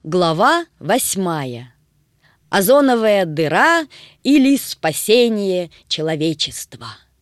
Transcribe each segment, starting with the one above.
Глава 8. Озоновая дыра или спасение человечества.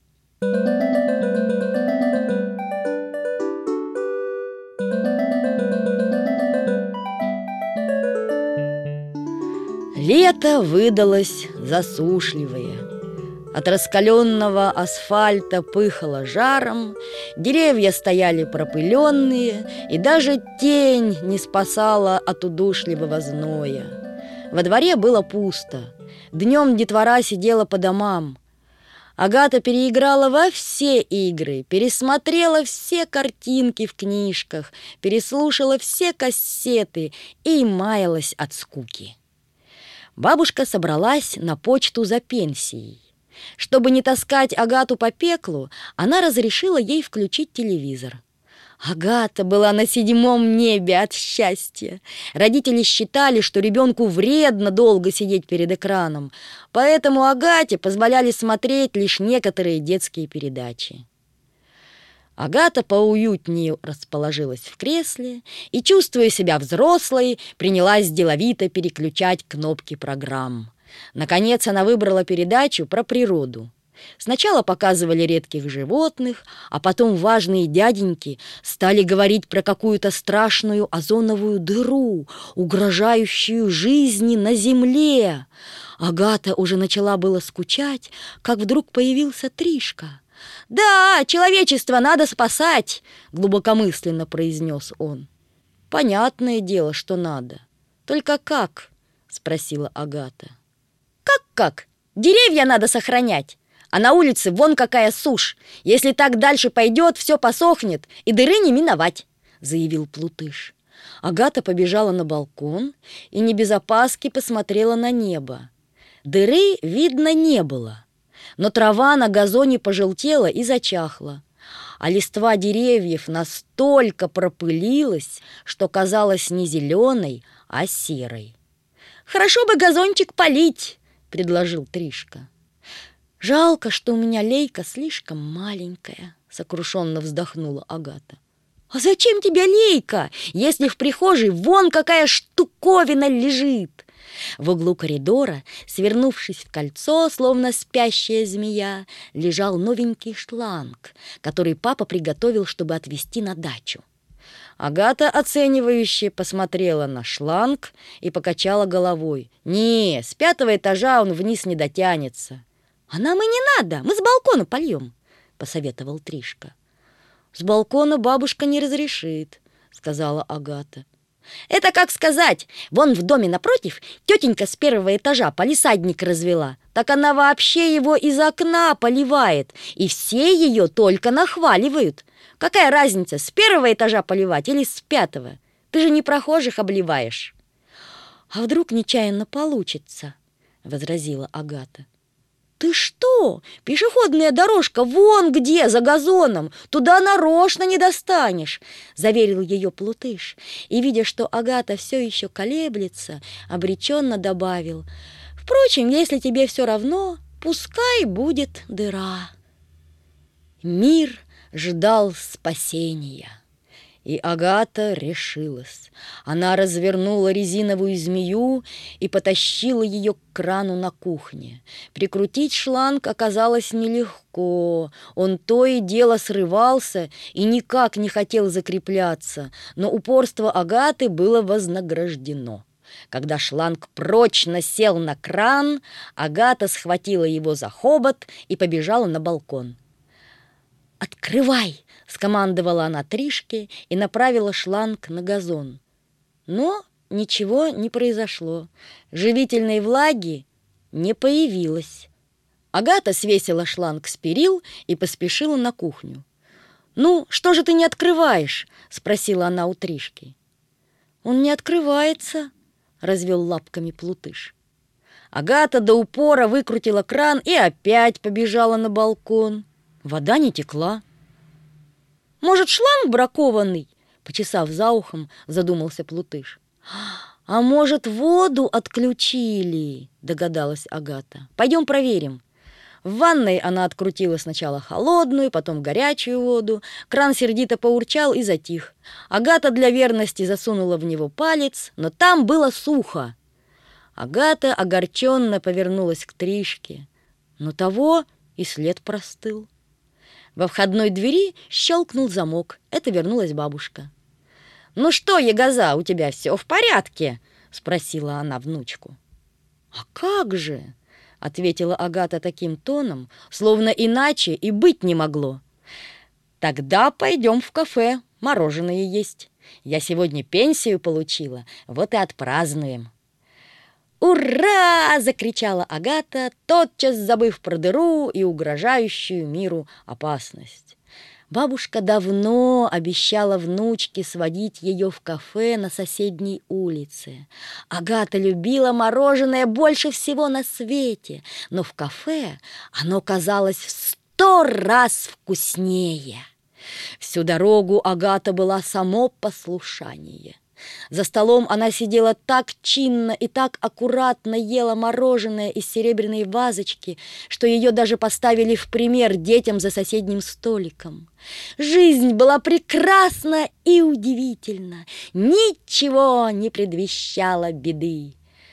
Лето выдалось засушливое. От раскаленного асфальта пыхало жаром, деревья стояли пропыленные, и даже тень не спасала от удушливого зноя. Во дворе было пусто. Днем детвора сидела по домам. Агата переиграла во все игры, пересмотрела все картинки в книжках, переслушала все кассеты и маялась от скуки. Бабушка собралась на почту за пенсией. Чтобы не таскать Агату по пеклу, она разрешила ей включить телевизор. Агата была на 7 небе от счастья. Родители считали, что ребенку вредно долго сидеть перед экраном, поэтому Агате позволяли смотреть лишь некоторые детские передачи. Агата поуютнее расположилась в кресле и, чувствуя себя взрослой, принялась деловито переключать кнопки программ. Наконец она выбрала передачу про природу. Сначала показывали редких животных, а потом важные дяденьки стали говорить про какую-то страшную озоновую дыру, угрожающую жизни на Земле. Агата уже начала было скучать, как вдруг появился Тришка. «Да, человечество надо спасать!» — глубокомысленно произнес он. «Понятное дело, что надо. Только как?» — спросила Агата. «Как? Деревья надо сохранять, а на улице вон какая сушь. Если так дальше пойдет, все посохнет, и дыры не миновать», — заявил Плутыш. Агата побежала на балкон и не без опаски посмотрела на небо. Дыры видно не было, но трава на газоне пожелтела и зачахла, а листва деревьев настолько пропылилась, что казалась не зеленой, а серой. «Хорошо бы газончик полить», — предложил Тришка. «Жалко, что у меня лейка слишком маленькая», — сокрушенно вздохнула Агата. «А зачем тебе лейка, если в прихожей вон какая штуковина лежит?» В углу коридора, свернувшись в кольцо, словно спящая змея, лежал новенький шланг, который папа приготовил, чтобы отвезти на дачу. Агата оценивающе посмотрела на шланг и покачала головой. «Не, с 5-го этажа он вниз не дотянется». «А нам и не надо, мы с балкона польем», — посоветовал Тришка. «С балкона бабушка не разрешит», — сказала Агата. «Это как сказать, вон в доме напротив тетенька с 1-го этажа палисадник развела, так она вообще его из окна поливает, и все ее только нахваливают. Какая разница, с 1-го этажа поливать или с 5-го? Ты же не прохожих обливаешь». «А вдруг нечаянно получится?» — возразила Агата. «Ты что? Пешеходная дорожка вон где, за газоном. Туда нарочно не достанешь», — заверил ее Плутыш. И, видя, что Агата все еще колеблется, обреченно добавил: «Впрочем, если тебе все равно, пускай будет дыра». Мир ждал спасения. И Агата решилась. Она развернула резиновую змею и потащила ее к крану на кухне. Прикрутить шланг оказалось нелегко. Он то и дело срывался и никак не хотел закрепляться, но упорство Агаты было вознаграждено. Когда шланг прочно сел на кран, Агата схватила его за хобот и побежала на балкон. «Открывай!» — скомандовала она Тришке и направила шланг на газон. Но ничего не произошло. Живительной влаги не появилось. Агата свесила шланг с перил и поспешила на кухню. «Ну, что же ты не открываешь?» — спросила она у Тришки. «Он не открывается», — развел лапками Плутыш. Агата до упора выкрутила кран и опять побежала на балкон. Вода не текла. «Может, шланг бракованный?» — почесав за ухом, задумался Плутыш. «А может, воду отключили?» — догадалась Агата. «Пойдем проверим». В ванной она открутила сначала холодную, потом горячую воду. Кран сердито поурчал и затих. Агата для верности засунула в него палец, но там было сухо. Агата огорченно повернулась к Тришке, но того и след простыл. Во входной двери щелкнул замок. Это вернулась бабушка. «Ну что, ягоза, у тебя все в порядке?» — спросила она внучку. «А как же?» — ответила Агата таким тоном, словно иначе и быть не могло. «Тогда пойдем в кафе, мороженое есть. Я сегодня пенсию получила, вот и отпразднуем». «Ура!» — закричала Агата, тотчас забыв про дыру и угрожающую миру опасность. Бабушка давно обещала внучке сводить ее в кафе на соседней улице. Агата любила мороженое больше всего на свете, но в кафе оно казалось в 100 раз вкуснее. Всю дорогу Агата была само послушание. За столом она сидела так чинно и так аккуратно ела мороженое из серебряной вазочки, что ее даже поставили в пример детям за соседним столиком. Жизнь была прекрасна и удивительна, ничего не предвещало беды.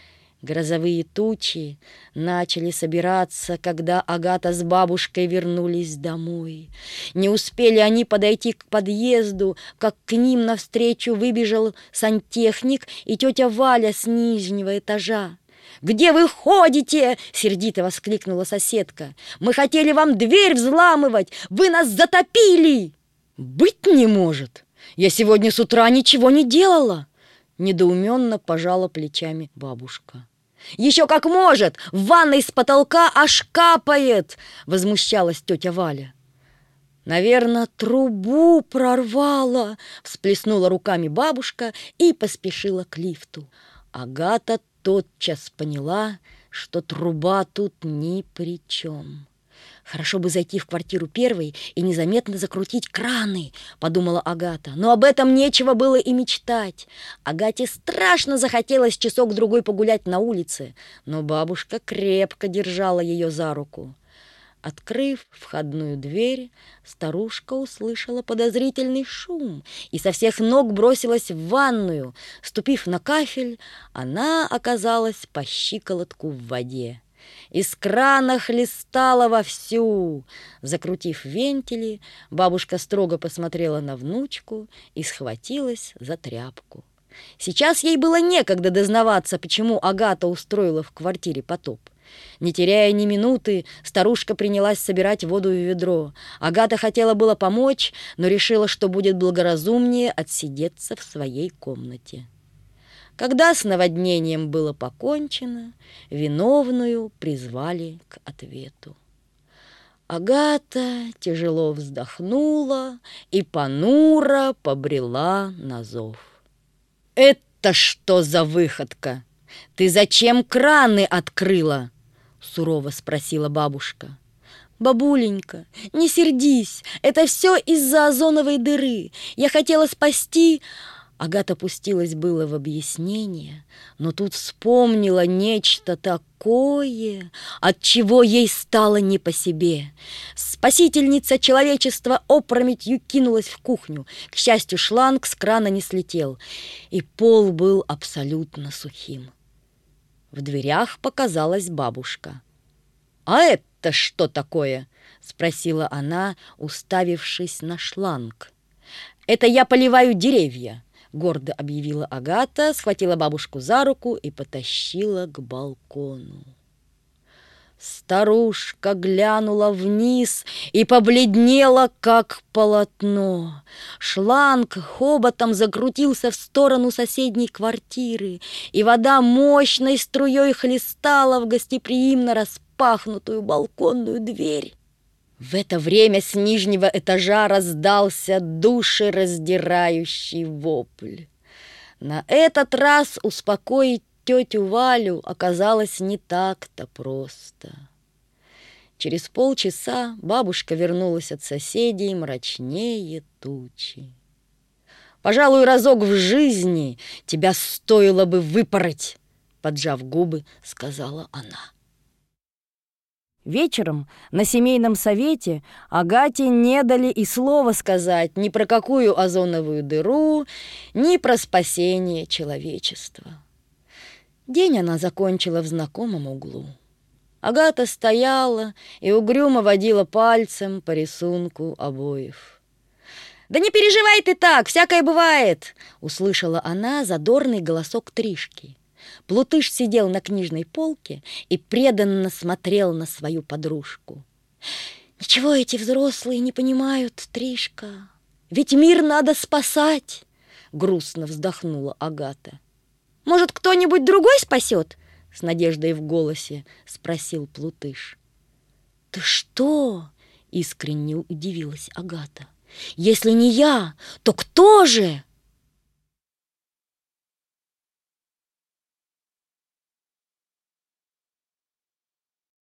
Грозовые тучи начали собираться, когда Агата с бабушкой вернулись домой. Не успели они подойти к подъезду, как к ним навстречу выбежал сантехник и тетя Валя с нижнего этажа. «Где вы ходите?» — сердито воскликнула соседка. «Мы хотели вам дверь взламывать! Вы нас затопили!» «Быть не может! Я сегодня с утра ничего не делала!» Недоуменно пожала плечами бабушка. «Еще как может! В ванной с потолка аж капает!» — возмущалась тетя Валя. «Наверное, трубу прорвало!» — всплеснула руками бабушка и поспешила к лифту. Агата тотчас поняла, что труба тут ни при чем. «Хорошо бы зайти в квартиру первой и незаметно закрутить краны», — подумала Агата. Но об этом нечего было и мечтать. Агате страшно захотелось часок-другой погулять на улице, но бабушка крепко держала ее за руку. Открыв входную дверь, старушка услышала подозрительный шум и со всех ног бросилась в ванную. Ступив на кафель, она оказалась по щиколотку в воде. Из крана хлестала вовсю. Закрутив вентили, бабушка строго посмотрела на внучку и схватилась за тряпку. Сейчас ей было некогда дознаваться, почему Агата устроила в квартире потоп. Не теряя ни минуты, старушка принялась собирать воду в ведро. Агата хотела было помочь, но решила, что будет благоразумнее отсидеться в своей комнате. Когда с наводнением было покончено, виновную призвали к ответу. Агата тяжело вздохнула и понуро побрела на зов. «Это что за выходка? Ты зачем краны открыла?» — сурово спросила бабушка. «Бабуленька, не сердись, это все из-за озоновой дыры. Я хотела спасти...» Агата пустилась было в объяснение, но тут вспомнила нечто такое, от чего ей стало не по себе. Спасительница человечества опрометью кинулась в кухню. К счастью, шланг с крана не слетел, и пол был абсолютно сухим. В дверях показалась бабушка. «А это что такое?» — спросила она, уставившись на шланг. «Это я поливаю деревья», — гордо объявила Агата, схватила бабушку за руку и потащила к балкону. Старушка глянула вниз и побледнела, как полотно. Шланг хоботом закрутился в сторону соседней квартиры, и вода мощной струей хлестала в гостеприимно распахнутую балконную дверь. В это время с нижнего этажа раздался душераздирающий вопль. На этот раз успокоить тетю Валю оказалось не так-то просто. Через полчаса бабушка вернулась от соседей мрачнее тучи. «Пожалуй, разок в жизни тебя стоило бы выпороть», — поджав губы, сказала она. Вечером на семейном совете Агате не дали и слова сказать ни про какую озоновую дыру, ни про спасение человечества. День она закончила в знакомом углу. Агата стояла и угрюмо водила пальцем по рисунку обоев. «Да не переживай ты так, всякое бывает!» — услышала она задорный голосок Тришки. Плутыш сидел на книжной полке и преданно смотрел на свою подружку. «Ничего эти взрослые не понимают, Тришка, ведь мир надо спасать!» — грустно вздохнула Агата. «Может, кто-нибудь другой спасет?» — с надеждой в голосе спросил Плутыш. «Ты что?» — искренне удивилась Агата. «Если не я, то кто же?»